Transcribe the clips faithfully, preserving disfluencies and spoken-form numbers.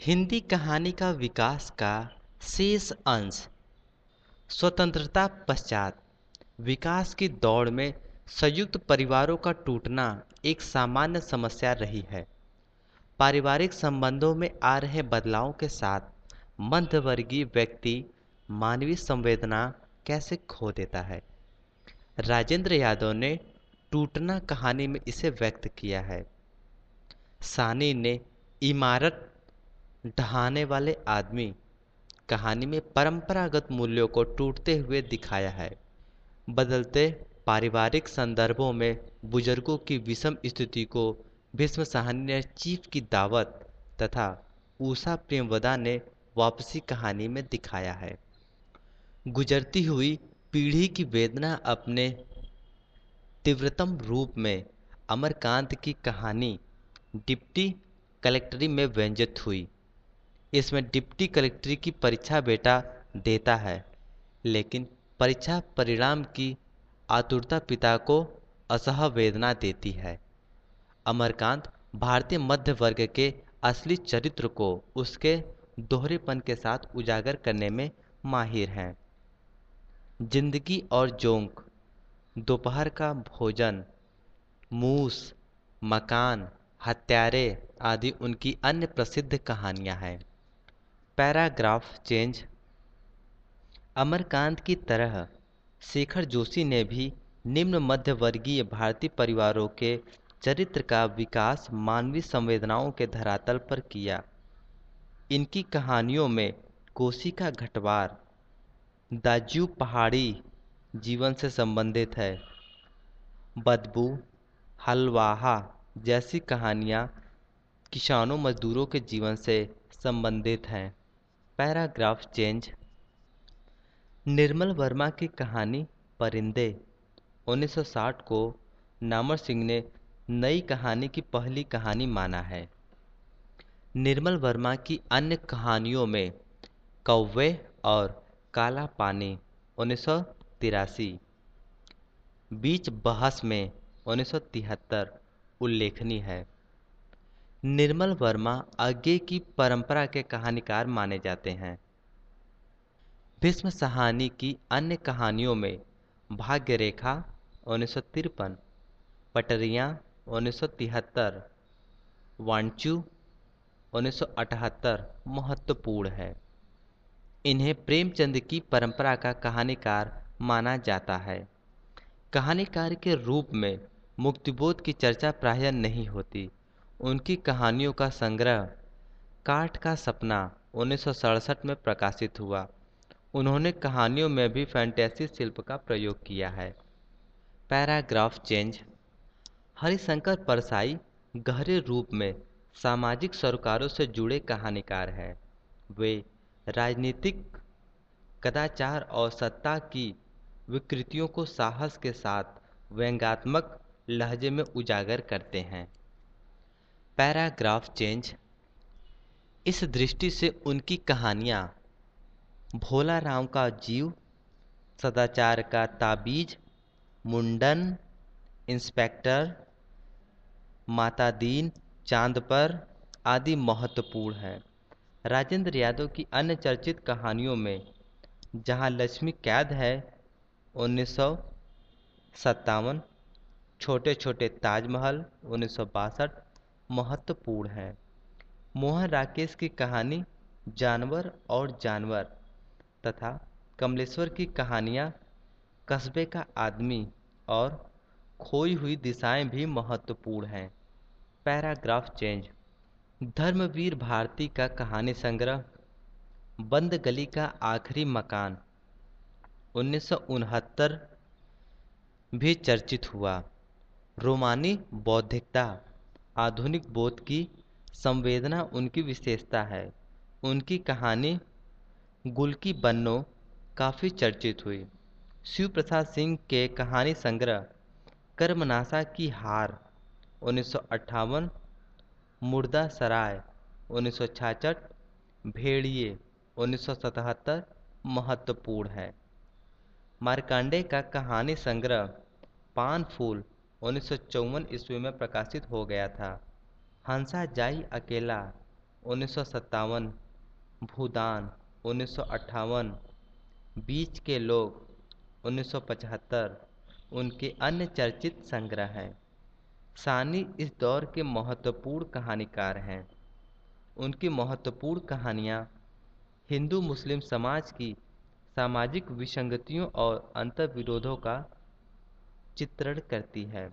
हिंदी कहानी का विकास का शेष अंश। स्वतंत्रता पश्चात विकास की दौड़ में संयुक्त परिवारों का टूटना एक सामान्य समस्या रही है। पारिवारिक संबंधों में आ रहे बदलावों के साथ मध्यवर्गीय व्यक्ति मानवीय संवेदना कैसे खो देता है। राजेंद्र यादव ने टूटना कहानी में इसे व्यक्त किया है। सानी ने इमारत ढहाने वाले आदमी कहानी में परंपरागत मूल्यों को टूटते हुए दिखाया है। बदलते पारिवारिक संदर्भों में बुजुर्गों की विषम स्थिति को भीष्म साहनी ने चीफ की दावत तथा उषा प्रेमवदा ने वापसी कहानी में दिखाया है। गुजरती हुई पीढ़ी की वेदना अपने तीव्रतम रूप में अमरकांत की कहानी डिप्टी कलेक्टरी में व्यंजित हुई। इसमें डिप्टी कलेक्टरी की परीक्षा बेटा देता है, लेकिन परीक्षा परिणाम की आतुरता पिता को असह वेदना देती है। अमरकांत भारतीय मध्य वर्ग के असली चरित्र को उसके दोहरेपन के साथ उजागर करने में माहिर हैं। जिंदगी और जोंक, दोपहर का भोजन, मूस, मकान, हत्यारे आदि उनकी अन्य प्रसिद्ध कहानियां हैं। Paragraph change. अमरकांत की तरह शेखर जोशी ने भी निम्न मध्यवर्गीय भारतीय परिवारों के चरित्र का विकास मानवीय संवेदनाओं के धरातल पर किया। इनकी कहानियों में कोशिका घटवार, दाज्यू पहाड़ी जीवन से संबंधित है। बदबू, हलवाहा जैसी कहानियाँ किसानों मजदूरों के जीवन से संबंधित हैं। Paragraph change. निर्मल वर्मा की कहानी परिंदे उन्नीस सौ साठ को नामर सिंह ने नई कहानी की पहली कहानी माना है। निर्मल वर्मा की अन्य कहानियों में कौवे और काला पानी उन्नीस सौ तिरासी, बीच बहस में उन्नीस सौ तिहत्तर उल्लेखनीय है। निर्मल वर्मा आगे की परंपरा के कहानीकार माने जाते हैं। भीष्म साहनी की अन्य कहानियों में भाग्य रेखा उन्नीस सौ तिरपन, पटरियाँ उन्नीस सौ तिहत्तर, वांचू उन्नीस सौ अठहत्तर महत्वपूर्ण है। इन्हें प्रेमचंद की परंपरा का कहानीकार माना जाता है। कहानीकार के रूप में मुक्तिबोध की चर्चा प्रायः नहीं होती। उनकी कहानियों का संग्रह काठ का सपना उन्नीस सौ सड़सठ में प्रकाशित हुआ। उन्होंने कहानियों में भी फैंटेसी शिल्प का प्रयोग किया है। Paragraph change. हरिशंकर परसाई गहरे रूप में सामाजिक सरोकारों से जुड़े कहानीकार हैं। वे राजनीतिक कदाचार और सत्ता की विकृतियों को साहस के साथ व्यंग्यात्मक लहजे में उजागर करते हैं। Paragraph change. इस दृष्टि से उनकी कहानियाँ भोला राम का जीव, सदाचार का ताबीज, मुंडन, इंस्पेक्टर, माता दीन, चांद पर आदि महत्वपूर्ण है। राजेंद्र यादव की अन्य चर्चित कहानियों में जहाँ लक्ष्मी कैद है उन्नीस सौ सत्तावन, छोटे छोटे ताजमहल उन्नीस सौ बासठ महत्वपूर्ण है। मोहन राकेश की कहानी जानवर और जानवर तथा कमलेश्वर की कहानियाँ कस्बे का आदमी और खोई हुई दिशाएं भी महत्वपूर्ण हैं। Paragraph change. धर्मवीर भारती का कहानी संग्रह बंद गली का आखिरी मकान उन्नीस सौ उनहत्तर भी चर्चित हुआ। रोमानी बौद्धिकता, आधुनिक बोध की संवेदना उनकी विशेषता है। उनकी कहानी गुल की बन्नो काफ़ी चर्चित हुई। शिव प्रसाद सिंह के कहानी संग्रह कर्मनाशा की हार उन्नीस सौ अट्ठावन, मुर्दा सराय उन्नीस सौ छियासठ, भेड़िए उन्नीस सौ सतहत्तर महत्वपूर्ण है। मार्कंडे का कहानी संग्रह पान फूल उन्नीस सौ चौवन ईस्वी में प्रकाशित हो गया था। हंसा जाई अकेला उन्नीस सौ सत्तावन, भूदान उन्नीस सौ अट्ठावन, बीच के लोग उन्नीस सौ पचहत्तर उनके अन्य चर्चित संग्रह हैं। सानी इस दौर के महत्वपूर्ण कहानीकार हैं। उनकी महत्वपूर्ण कहानियाँ हिंदू मुस्लिम समाज की सामाजिक विसंगतियों और अंतर्विरोधों का चित्रण करती है।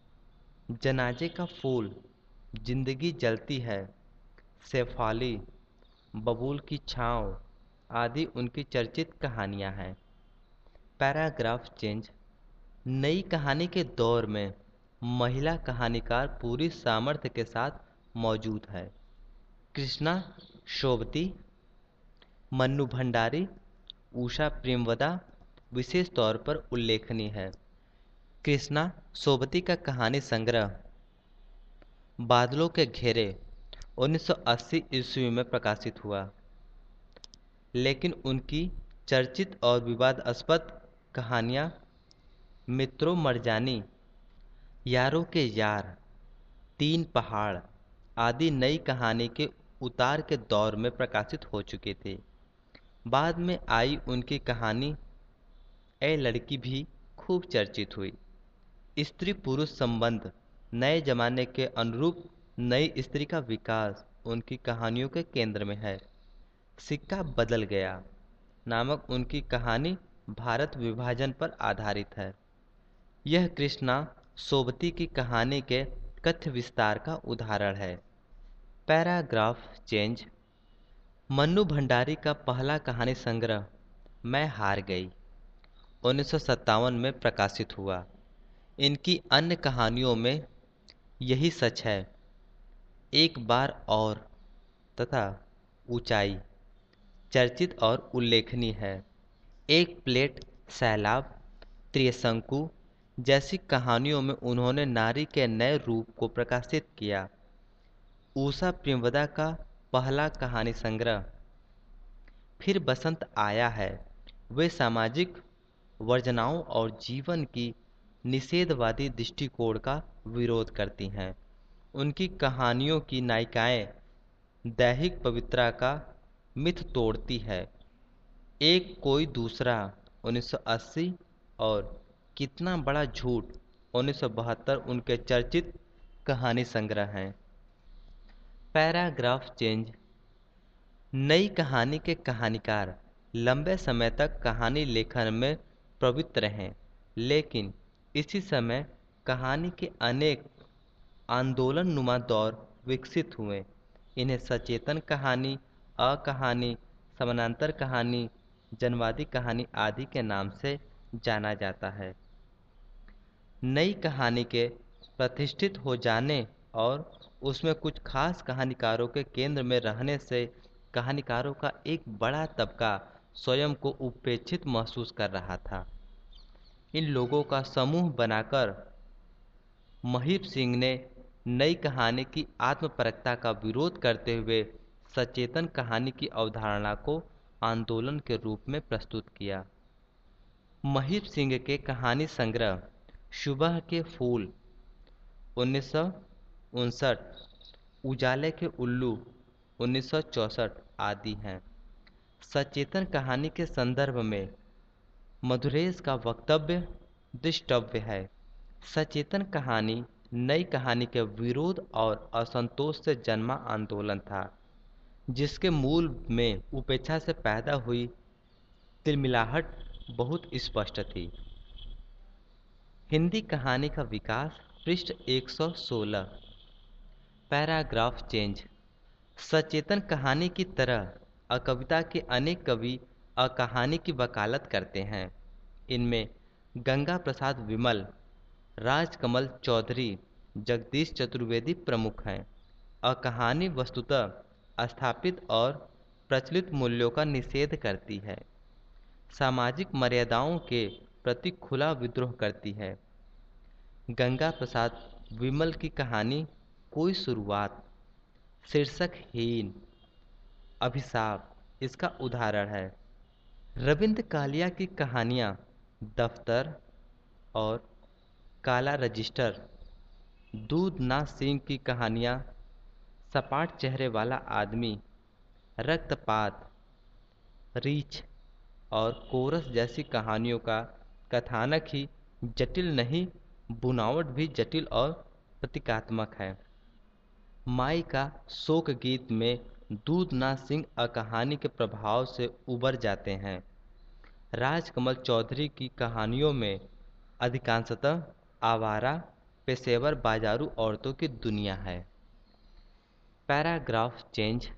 जनाजे का फूल, जिंदगी जलती है, शेफाली, बबूल की छाँव आदि उनकी चर्चित कहानियाँ हैं। Paragraph change. नई कहानी के दौर में महिला कहानीकार पूरी सामर्थ्य के साथ मौजूद है। कृष्णा शोभती, मन्नू भंडारी, उषा प्रेमवदा विशेष तौर पर उल्लेखनीय है। कृष्णा सोबती का कहानी संग्रह बादलों के घेरे उन्नीस सौ अस्सी ईस्वी में प्रकाशित हुआ, लेकिन उनकी चर्चित और विवादास्पद कहानियाँ मित्रों मरजानी, यारों के यार, तीन पहाड़ आदि नई कहानी के उतार के दौर में प्रकाशित हो चुके थे। बाद में आई उनकी कहानी ए लड़की भी खूब चर्चित हुई। स्त्री पुरुष संबंध, नए जमाने के अनुरूप नई स्त्री का विकास उनकी कहानियों के केंद्र में है। सिक्का बदल गया नामक उनकी कहानी भारत विभाजन पर आधारित है। यह कृष्णा सोबती की कहानी के कथ्य विस्तार का उदाहरण है। Paragraph change. मन्नू भंडारी का पहला कहानी संग्रह मैं हार गई उन्नीस सौ सत्तावन में प्रकाशित हुआ। इनकी अन्य कहानियों में यही सच है, एक बार और तथा ऊंचाई चर्चित और उल्लेखनीय है। एक प्लेट, सैलाब, त्रिशंकु जैसी कहानियों में उन्होंने नारी के नए रूप को प्रकाशित किया। उषा प्रेमवदा का पहला कहानी संग्रह फिर बसंत आया है, वे सामाजिक वर्जनाओं और जीवन की निषेधवादी दृष्टिकोण का विरोध करती हैं। उनकी कहानियों की नायिकाएं दैहिक पवित्रता का मिथ तोड़ती है। एक कोई दूसरा उन्नीस सौ अस्सी और कितना बड़ा झूठ उन्नीस सौ बहत्तर उनके चर्चित कहानी संग्रह हैं। Paragraph change. नई कहानी के कहानीकार लंबे समय तक कहानी लेखन में प्रवृत्त रहे, लेकिन इसी समय कहानी के अनेक आंदोलन नुमा दौर विकसित हुए। इन्हें सचेतन कहानी, अकहानी, समानांतर कहानी, जनवादी कहानी आदि के नाम से जाना जाता है। नई कहानी के प्रतिष्ठित हो जाने और उसमें कुछ खास कहानीकारों के केंद्र में रहने से कहानीकारों का एक बड़ा तबका स्वयं को उपेक्षित महसूस कर रहा था। इन लोगों का समूह बनाकर महीप सिंह ने नई कहानी की आत्मपरकता का विरोध करते हुए सचेतन कहानी की अवधारणा को आंदोलन के रूप में प्रस्तुत किया। महीप सिंह के कहानी संग्रह सुबह के फूल उन्नीस सौ उनसठ, उजाले के उल्लू उन्नीस सौ चौसठ आदि हैं। सचेतन कहानी के संदर्भ में मधुरेश का वक्तव्य दृष्टव्य है। सचेतन कहानी नई कहानी के विरोध और असंतोष से जन्मा आंदोलन था, जिसके मूल में उपेक्षा से पैदा हुई तिलमिलाहट बहुत स्पष्ट थी। हिंदी कहानी का विकास पृष्ठ एक सौ सोलह। Paragraph change. सचेतन कहानी की तरह अकविता के अनेक कवि अकहानी की वकालत करते हैं। इनमें गंगा प्रसाद विमल, राजकमल चौधरी, जगदीश चतुर्वेदी प्रमुख हैं। अकहानी वस्तुतः स्थापित और प्रचलित मूल्यों का निषेध करती है, सामाजिक मर्यादाओं के प्रति खुला विद्रोह करती है। गंगा प्रसाद विमल की कहानी कोई शुरुआत शीर्षकहीन अभिशाप इसका उदाहरण है। रविंद्र कालिया की कहानियाँ दफ्तर और काला रजिस्टर, दूधनाथ सिंह की कहानियाँ सपाट चेहरे वाला आदमी, रक्तपात, रीछ और कोरस जैसी कहानियों का कथानक ही जटिल नहीं, बुनावट भी जटिल और प्रतीकात्मक है। माई का शोक गीत में दूधनाथ सिंह कहानी के प्रभाव से उबर जाते हैं। राजकमल चौधरी की कहानियों में अधिकांशतः आवारा, पेशेवर बाजारू औरतों की दुनिया है। Paragraph change.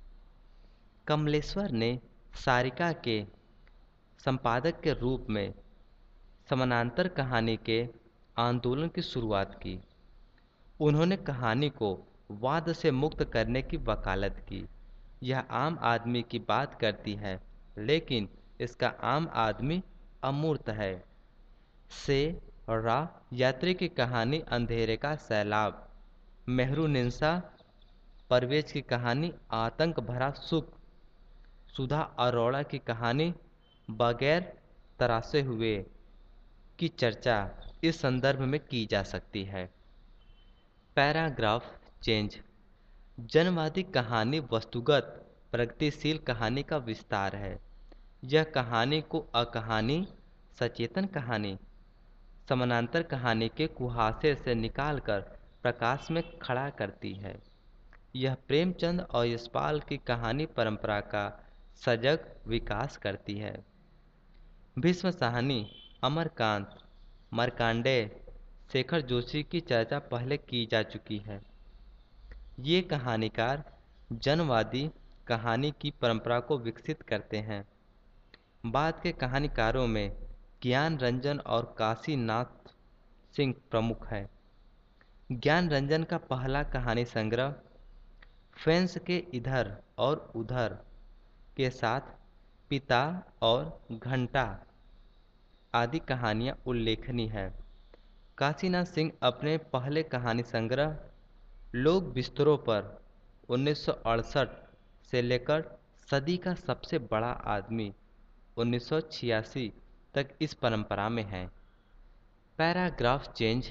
कमलेश्वर ने सारिका के संपादक के रूप में समानांतर कहानी के आंदोलन की शुरुआत की। उन्होंने कहानी को वाद से मुक्त करने की वकालत की। यह आम आदमी की बात करती है, लेकिन इसका आम आदमी अमूर्त है। से रा यात्री की कहानी अंधेरे का सैलाब, मेहरुनिसा परवेज की कहानी आतंक भरा सुख, सुधा अरोड़ा की कहानी बगैर तरासे हुए की चर्चा इस संदर्भ में की जा सकती है। Paragraph change. जनवादी कहानी वस्तुगत प्रगतिशील कहानी का विस्तार है। यह कहानी को अकहानी, सचेतन कहानी, समानांतर कहानी के कुहासे से निकालकर प्रकाश में खड़ा करती है। यह प्रेमचंद और यशपाल की कहानी परंपरा का सजग विकास करती है। भीष्म साहनी, अमरकांत, मार्कंडेय, शेखर जोशी की चर्चा पहले की जा चुकी है। ये कहानीकार जनवादी कहानी की परंपरा को विकसित करते हैं। बाद के कहानीकारों में ज्ञान रंजन और काशीनाथ सिंह प्रमुख हैं। ज्ञान रंजन का पहला कहानी संग्रह फेंस के इधर और उधर के साथ पिता और घंटा आदि कहानियां उल्लेखनीय हैं। काशीनाथ सिंह अपने पहले कहानी संग्रह लोग बिस्तरों पर उन्नीस सौ अड़सठ से लेकर सदी का सबसे बड़ा आदमी उन्नीस सौ छियासी तक इस परंपरा में है। Paragraph change.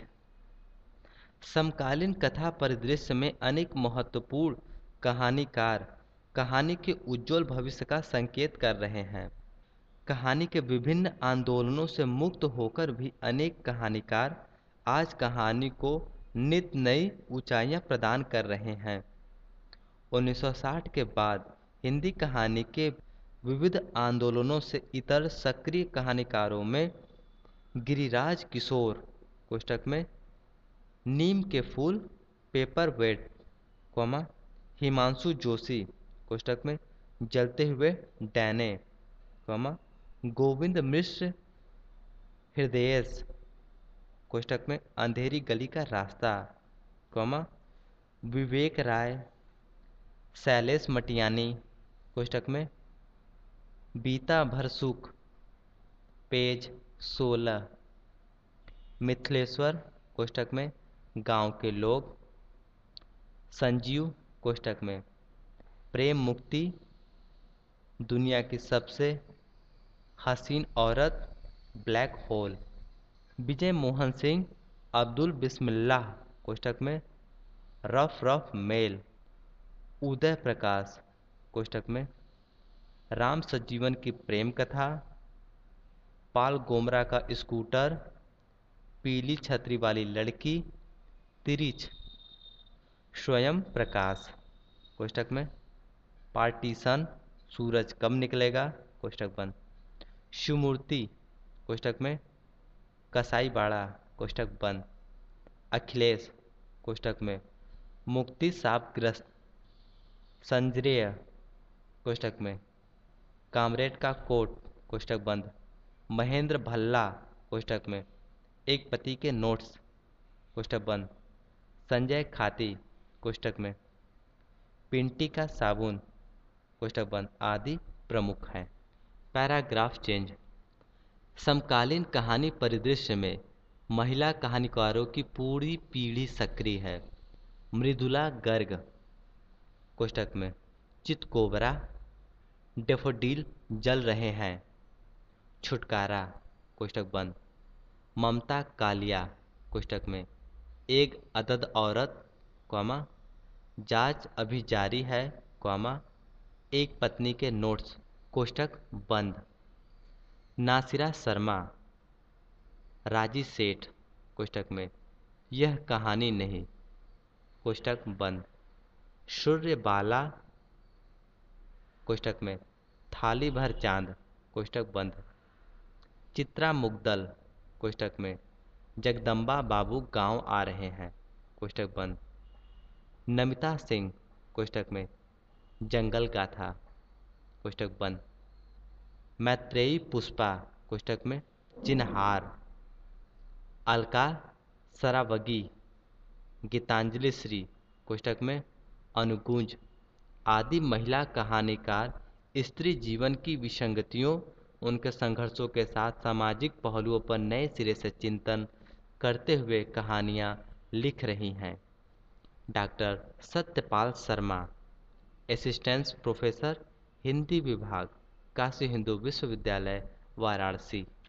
समकालीन कथा परिदृश्य में अनेक महत्वपूर्ण कहानीकार कहानी के उज्जवल भविष्य का संकेत कर रहे हैं। कहानी के विभिन्न आंदोलनों से मुक्त होकर भी अनेक कहानीकार आज कहानी को नित नई ऊंचाइयां प्रदान कर रहे हैं। उन्नीस सौ साठ के बाद हिंदी कहानी के विविध आंदोलनों से इतर सक्रिय कहानीकारों में गिरिराज किशोर कोष्टक में नीम के फूल, paperweight, comma Himanshu Joshi कोष्टक में जलते हुए डैने, कॉमा गोविंद मिश्र हृदयेश कोष्टक में अंधेरी गली का रास्ता, कॉमा विवेक राय, शैलेश मटियानी कोष्टक में बीता भर सुख, पेज सोलह, मिथिलेश्वर कोष्टक में गांव के लोग, संजीव कोष्टक में प्रेम मुक्ति, दुनिया की सबसे हसीन औरत, ब्लैक होल, विजय मोहन सिंह, अब्दुल बिस्मिल्लाह कोष्टक में rough rough mail, Uday Prakash कोष्टक में राम सजीवन की प्रेम कथा, पाल गोमरा का स्कूटर, पीली छतरी वाली लड़की, तिरिच, स्वयं प्रकाश कोष्टक में पार्टीशन, सूरज कब निकलेगा कोष्टक बंद, शिवमूर्ति कोष्टक में कसाई बाड़ा कोष्टक बंद, अखिलेश कोष्टक में मुक्ति शापग्रस्त, संजय कोष्टक में कामरेड का कोट कोष्टक बंद, महेंद्र भल्ला कोष्टक में एक पति के नोट्स कोष्टक बंद, संजय खाती कोष्टक में पिंटी का साबुन कोष्टक बंद आदि प्रमुख हैं। Paragraph change. समकालीन कहानी परिदृश्य में महिला कहानीकारों की पूरी पीढ़ी सक्रिय है। मृदुला गर्ग कोष्टक में चितकोबरा, डेफोडिल जल रहे हैं, छुटकारा कोष्टक बंद, ममता कालिया कोष्टक में एक अदद औरत, कॉमा जांच अभी जारी है, कॉमा एक पत्नी के नोट्स कोष्ठक बंद। नासिरा शर्मा, राजी सेठ कोष्ठक में यह कहानी नहीं कोष्ठक बंद। सूर्यबाला कोष्ठक में थाली भर चांद कोष्ठक बंद। चित्रा मुग्दल कोष्ठक में जगदम्बा बाबू गांव आ रहे हैं कोष्ठक बंद। नमिता सिंह कोष्ठक में जंगल गाथा कोष्ठक बंद। मैत्रेयी पुष्पा कोष्ठक में चिन्हार। अलका सरावगी, गीतांजलि श्री कोष्ठक में अनुगूंज आदि महिला कहानीकार स्त्री जीवन की विसंगतियों, उनके संघर्षों के साथ सामाजिक पहलुओं पर नए सिरे से चिंतन करते हुए कहानियां लिख रही हैं। Doctor Satyapal Sharma, assistant professor, Hindi विभाग, काशी हिंदू विश्वविद्यालय, वाराणसी।